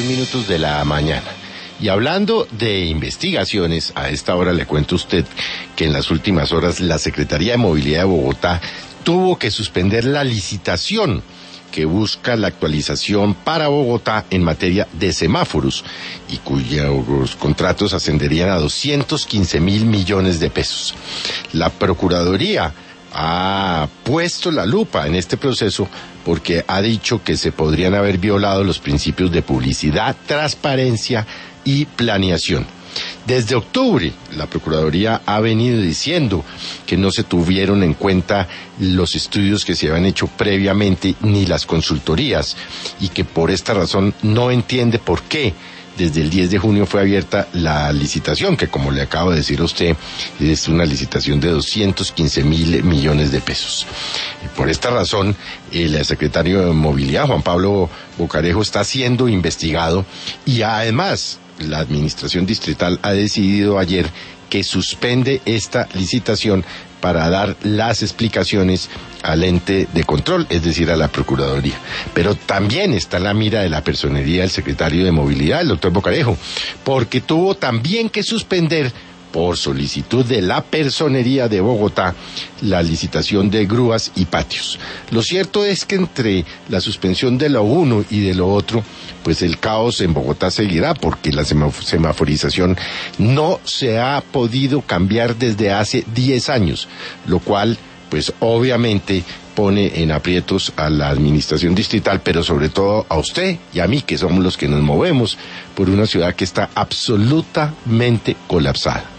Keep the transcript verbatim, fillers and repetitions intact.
minutos de la mañana. Y hablando de investigaciones, a esta hora le cuento a usted que en las últimas horas la Secretaría de Movilidad de Bogotá tuvo que suspender la licitación que busca la actualización para Bogotá en materia de semáforos y cuyos contratos ascenderían a doscientos quince mil millones de pesos. La Procuraduría ha puesto la lupa en este proceso porque ha dicho que se podrían haber violado los principios de publicidad, transparencia y planeación. Desde octubre, la Procuraduría ha venido diciendo que no se tuvieron en cuenta los estudios que se habían hecho previamente ni las consultorías y que por esta razón no entiende por qué desde el diez de junio fue abierta la licitación, que como le acabo de decir a usted, es una licitación de doscientos quince mil millones de pesos. Y por esta razón, el secretario de Movilidad, Juan Pablo Bocarejo, está siendo investigado y además la administración distrital ha decidido ayer que suspende esta licitación para dar las explicaciones al ente de control, es decir, a la Procuraduría. Pero también está en la mira de la personería del secretario de Movilidad, el doctor Bocarejo, porque tuvo también que suspender, por solicitud de la Personería de Bogotá, la licitación de grúas y patios. Lo cierto es que entre la suspensión de lo uno y de lo otro, pues el caos en Bogotá seguirá, porque la semaforización no se ha podido cambiar desde hace diez años, lo cual, pues obviamente pone en aprietos a la administración distrital, pero sobre todo a usted y a mí, que somos los que nos movemos por una ciudad que está absolutamente colapsada.